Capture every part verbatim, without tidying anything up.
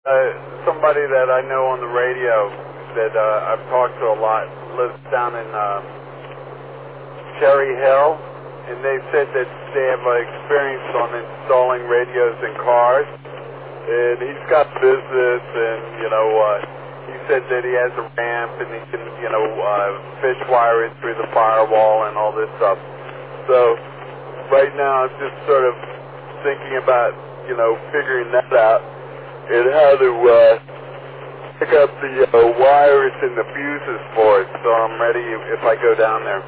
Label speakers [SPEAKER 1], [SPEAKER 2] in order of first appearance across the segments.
[SPEAKER 1] Uh, somebody that I know on the radio that uh, I've talked to a lot lives down in um, Cherry Hill, and they said that they have uh, experience on installing radios in cars, and he's got business, and you know, uh, he said that he has a ramp, and he can, you know, uh, fish wire it through the firewall and all this stuff. So right now I'm just sort of thinking about, you know, figuring that out and how to uh, pick up the uh, wires and the fuses for it, so I'm ready if I go down there.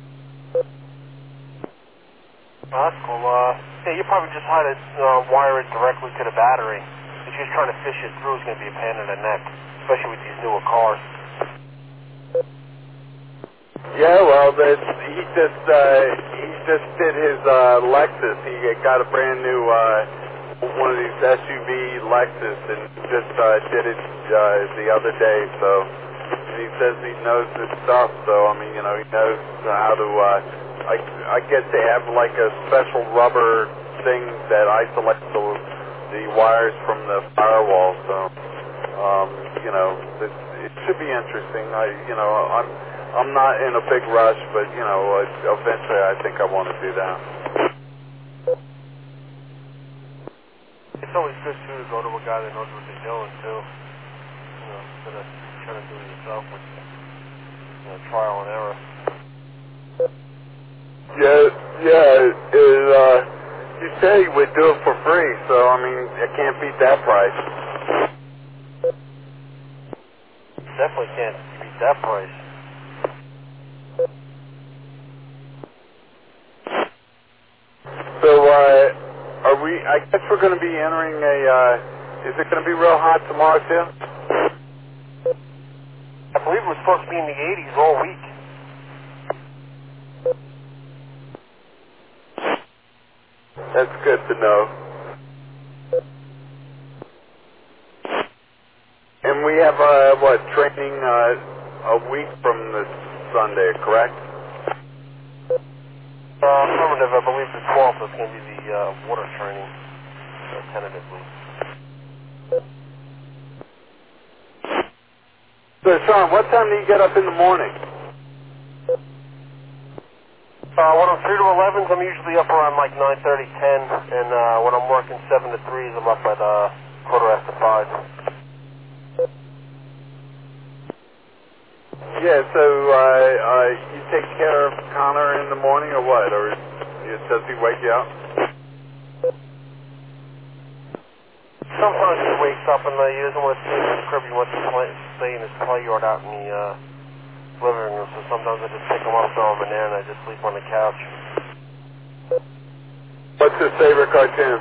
[SPEAKER 2] Oh, that's cool. Uh, yeah, you probably just had to uh, wire it directly to the battery. If you're trying to fish it through, it's going to be a pain in the neck, especially with these newer cars.
[SPEAKER 1] Yeah, well, that's, he just uh, he just did his uh, Lexus. He got a brand new uh, one of these S U V Lexus, and just uh, did it uh, the other day. So and he says he knows his stuff. So I mean, you know, he knows how to. Uh, I I guess they have like a special rubber thing that isolates the the wires from the firewall. So um, you know, it, it should be interesting. I you know I'm. I'm not in a big rush, but, you know, uh, eventually I think I want to do that.
[SPEAKER 2] It's always good, too, to go to a guy that knows what they're doing, too. You know, instead of trying to do it yourself with, you know, trial and error.
[SPEAKER 1] Yeah, yeah, it, uh, you say he would do it for free, so, I mean, I can't beat that price.
[SPEAKER 2] Definitely can't beat that price.
[SPEAKER 1] So, uh, are we, I guess we're going to be entering a, uh, is it going to be real hot tomorrow, too?
[SPEAKER 2] I believe it was supposed to be in the eighties all week.
[SPEAKER 1] That's good to know. And we have, uh, what, training, uh, a week from this Sunday, correct?
[SPEAKER 2] Uh, affirmative, I believe the twelfth is going to be the uh, water training, uh, tentatively.
[SPEAKER 1] So, Sean, what time do you get up in the morning?
[SPEAKER 2] Uh, when I'm three to elevens, I'm usually up around like nine thirty, ten, and uh, when I'm working seven to threes, I'm up at uh, quarter after five.
[SPEAKER 1] Yeah, so uh, uh, you take care of Connor in the morning or what? Or is, does he wake you up?
[SPEAKER 2] Sometimes he wakes up and uh, he doesn't want to stay in his crib, he wants to play, stay in his play yard out in the uh, living room, so sometimes I just pick him up, throw him in there, and I just sleep on the couch.
[SPEAKER 1] What's his favorite cartoon?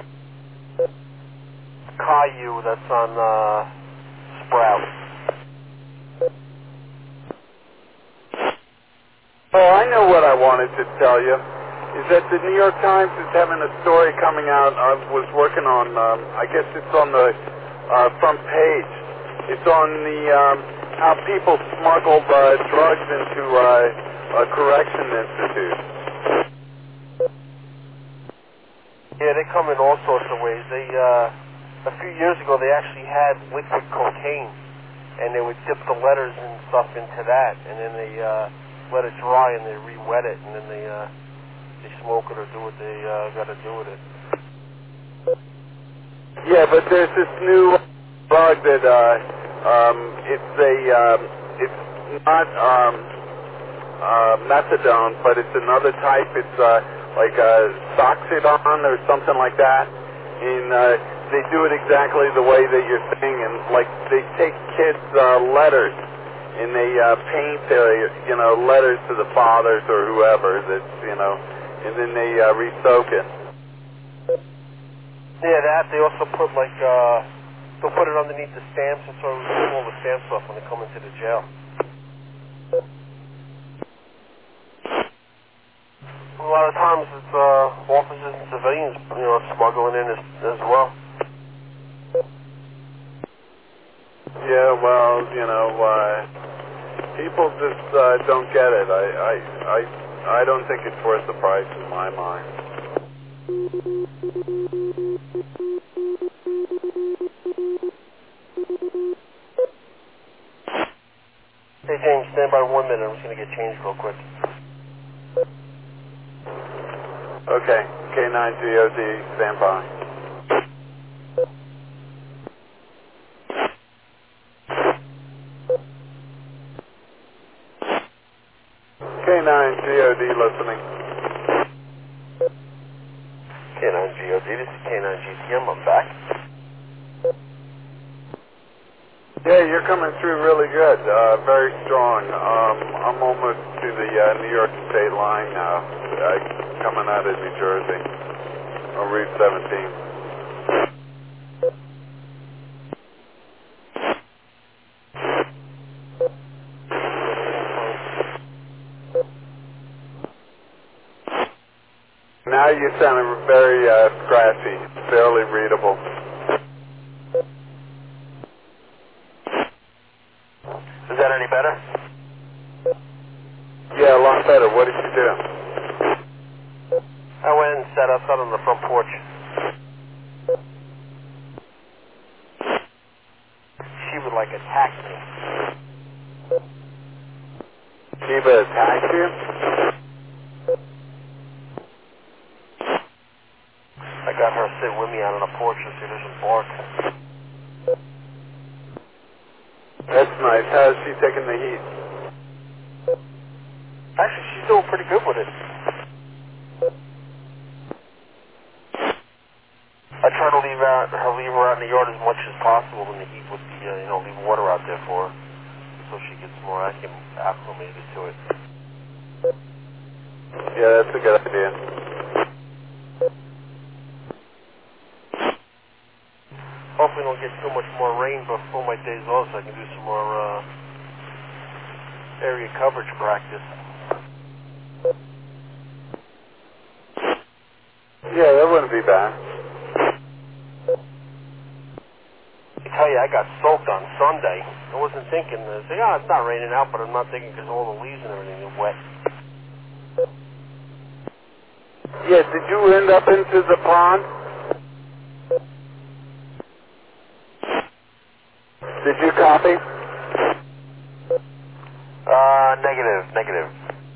[SPEAKER 2] Caillou, that's on uh, Sprout.
[SPEAKER 1] Oh, I know what I wanted to tell you. Is that the New York Times is having a story coming out. I was working on, um, I guess it's on the uh, front page. It's on the um, how people smuggle uh, drugs into uh, a correction institute.
[SPEAKER 2] Yeah, they come in all sorts of ways. They, uh, a few years ago, they actually had liquid cocaine, and they would dip the letters and stuff into that, and then they uh, let it dry, and they re-wet it, and then they uh, they smoke it or do what they uh, got to do with it.
[SPEAKER 1] Yeah, but there's this new bug that uh, um, it's a um, it's not um, uh, methadone, but it's another type. It's uh, like a Soxidon or something like that, and uh, they do it exactly the way that you're saying. And like they take kids' uh, letters and they uh, paint their you know letters to the fathers or whoever that's you know, and then they uh, re-soak it.
[SPEAKER 2] Yeah, that, they also put like, uh, they'll put it underneath the stamps, and so we remove all the stamps off when they come into the jail. A lot of times it's, uh, officers and civilians, you know, smuggling in as, as well.
[SPEAKER 1] Yeah, well, you know, uh, people just uh, don't get it. I, I, I, I don't think it's worth the price in my mind.
[SPEAKER 2] James, stand by one minute. I'm just going to get changed real quick.
[SPEAKER 1] Okay, K nine G O D, stand by. K nine G O D listening.
[SPEAKER 2] K nine G O D, this is K nine G T M. I'm back.
[SPEAKER 1] Yeah, you're coming through really good, uh, very strong. Um, I'm almost to the uh, New York state line now, uh, coming out of New Jersey on Route seventeen. Now you sound very uh, scratchy, barely readable.
[SPEAKER 2] Is that any better?
[SPEAKER 1] Yeah, a lot better. What did you do?
[SPEAKER 2] I went and sat outside on the front porch. She would like attack me.
[SPEAKER 1] Shiva attacked you?
[SPEAKER 2] I got her to sit with me out on the porch and see if she bark.
[SPEAKER 1] That's nice. How's she taking the heat?
[SPEAKER 2] Actually, she's doing pretty good with it. I try to leave out her leave her out in the yard as much as possible in the heat with the uh, you know leave water out there for her, so she gets more acclim- acclimated to it.
[SPEAKER 1] Yeah, that's a good idea.
[SPEAKER 2] Hopefully, don't get too much more rain before my days off, so I can do some more uh, area coverage practice.
[SPEAKER 1] Yeah, that wouldn't be bad.
[SPEAKER 2] I tell you, I got soaked on Sunday. I wasn't thinking, I was like, oh, it's not raining out, but I'm not thinking because all the leaves and everything are wet.
[SPEAKER 1] Yeah, did you end up into the pond? Did you copy?
[SPEAKER 2] Uh, negative, negative.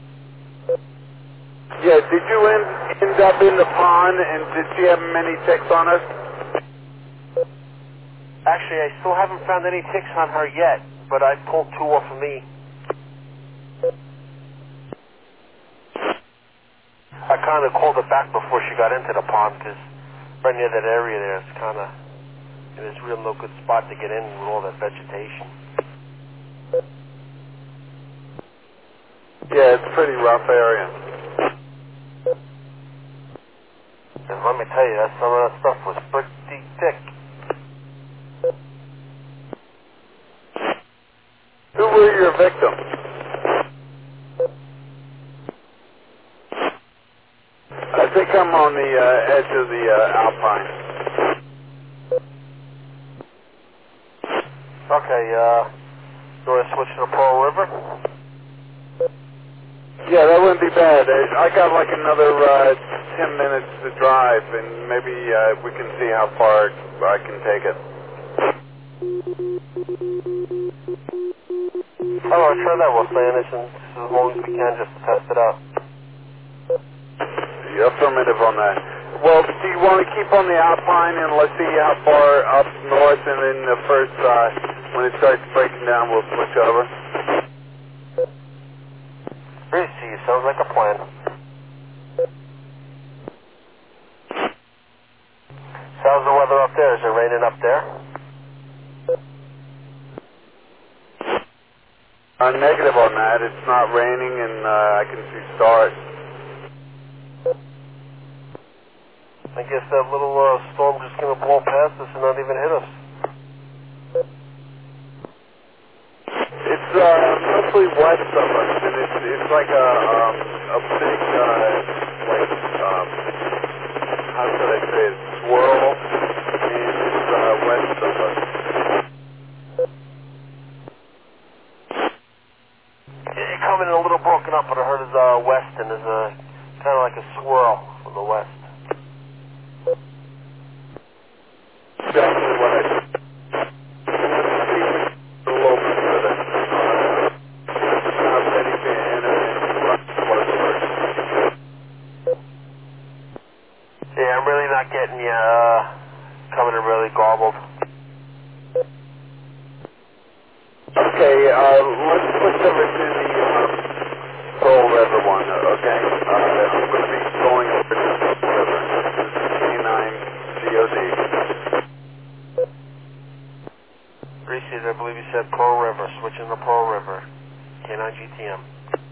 [SPEAKER 1] Yeah, did you end, end up in the pond and did she have many ticks on us?
[SPEAKER 2] Actually, I still haven't found any ticks on her yet, but I pulled two off of me. I kind of called her back before she got into the pond because right near that area there, it's kind of, it's real no good spot to get in with all that vegetation.
[SPEAKER 1] Yeah, it's a pretty rough area.
[SPEAKER 2] And let me tell you, that some of that stuff was pretty thick.
[SPEAKER 1] Who were your victims? I think I'm on the uh, edge of the uh, Alpine.
[SPEAKER 2] Okay, uh, you want to switch to the Pearl River?
[SPEAKER 1] Yeah, that wouldn't be bad. I, I got like another uh, ten minutes to drive, and maybe uh, we can see how far I can take it.
[SPEAKER 2] Oh, I'll try that with Spanish and as long as we can just to test it out.
[SPEAKER 1] Yeah, affirmative on that. Well, do you want to keep on the Alpine and let's see how far up north, and then the first, uh, when it starts breaking down, we'll switch over?
[SPEAKER 2] Really, see, sounds like a plan. How's the weather up there? Is it raining up there?
[SPEAKER 1] Uh, negative on that. It's not raining, and uh, I can see stars.
[SPEAKER 2] I guess that little uh, storm just going to blow past us and not even hit us.
[SPEAKER 1] It's uh, mostly west of us, and it's it's like a um, a big uh, like um, how should I say it, swirl, and it's uh, west of us.
[SPEAKER 2] It coming in a little broken up, but I heard it's uh, west and there's a kind of like a swirl from the west.
[SPEAKER 1] Definitely what I. A little bit further.
[SPEAKER 2] Reseed, I believe you said Pearl River, switching to Pearl River. K nine G T M.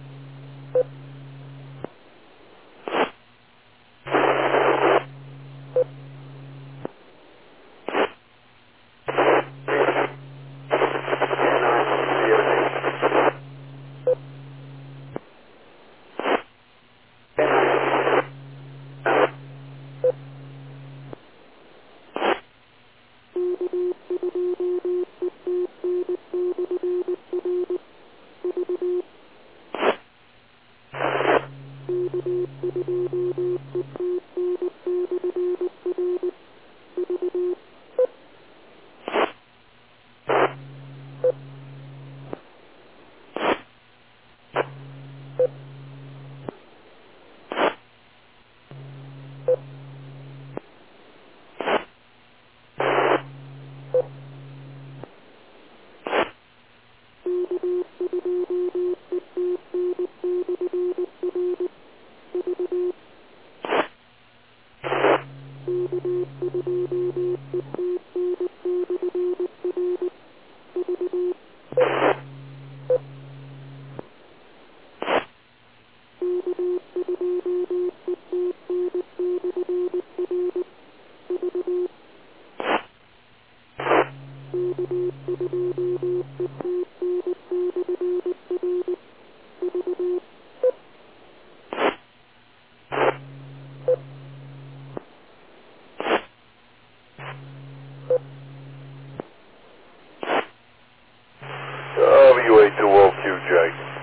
[SPEAKER 1] W A two O Q J.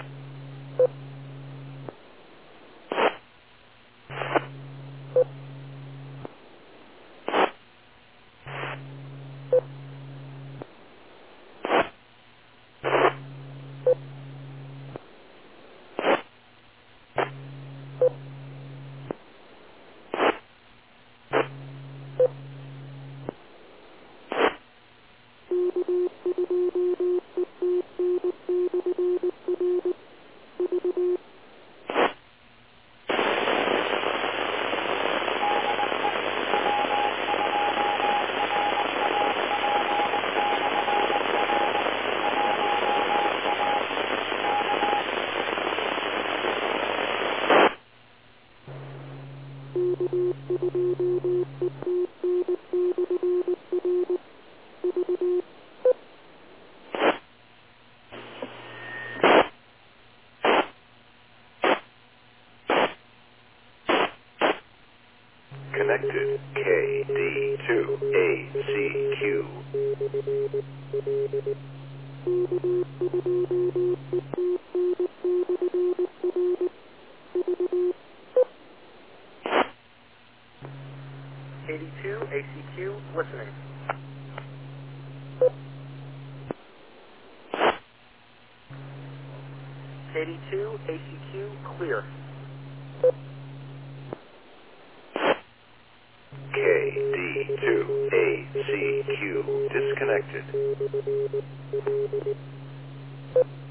[SPEAKER 1] Connected K D two A C Q.
[SPEAKER 3] K D two A C Q, listening. K D two A C Q, clear.
[SPEAKER 1] K D two A C Q disconnected.